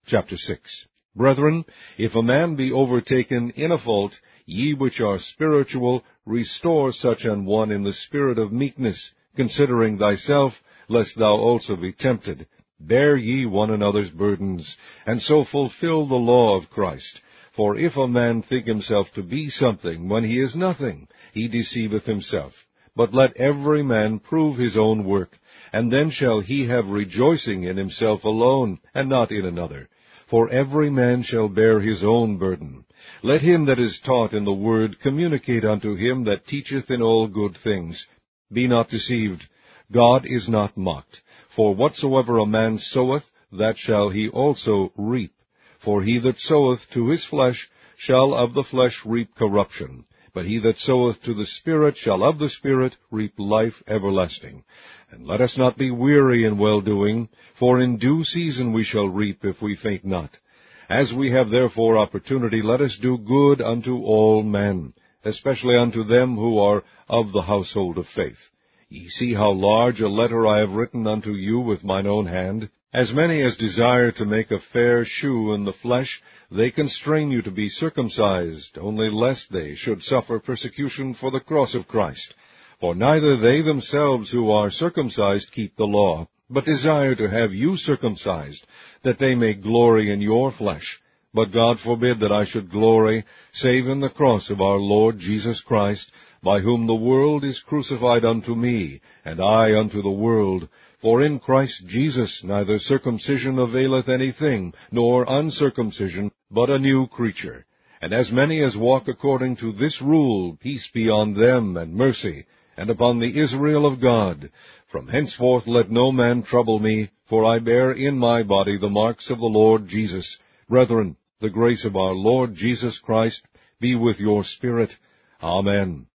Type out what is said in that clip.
Chapter 6. Brethren, if a man be overtaken in a fault, ye which are spiritual, restore such an one in the spirit of meekness, considering thyself, lest thou also be tempted. Bear ye one another's burdens, and so fulfill the law of Christ. For if a man think himself to be something, when he is nothing, he deceiveth himself. But let every man prove his own work, and then shall he have rejoicing in himself alone, and not in another. For every man shall bear his own burden. Let him that is taught in the word communicate unto him that teacheth in all good things. Be not deceived. God is not mocked. For whatsoever a man soweth, that shall he also reap. For he that soweth to his flesh shall of the flesh reap corruption. But he that soweth to the Spirit shall of the Spirit reap life everlasting. And let us not be weary in well-doing, for in due season we shall reap if we faint not. As we have therefore opportunity, let us do good unto all men, especially unto them who are of the household of faith. Ye see how large a letter I have written unto you with mine own hand. As many as desire to make a fair shew in the flesh, they constrain you to be circumcised, only lest they should suffer persecution for the cross of Christ. For neither they themselves who are circumcised keep the law, but desire to have you circumcised, that they may glory in your flesh. But God forbid that I should glory, save in the cross of our Lord Jesus Christ, by whom the world is crucified unto me, and I unto the world. For in Christ Jesus neither circumcision availeth anything, nor uncircumcision, but a new creature. And as many as walk according to this rule, peace be on them, and mercy, and upon the Israel of God. From henceforth let no man trouble me, for I bear in my body the marks of the Lord Jesus. Brethren, the grace of our Lord Jesus Christ be with your spirit. Amen.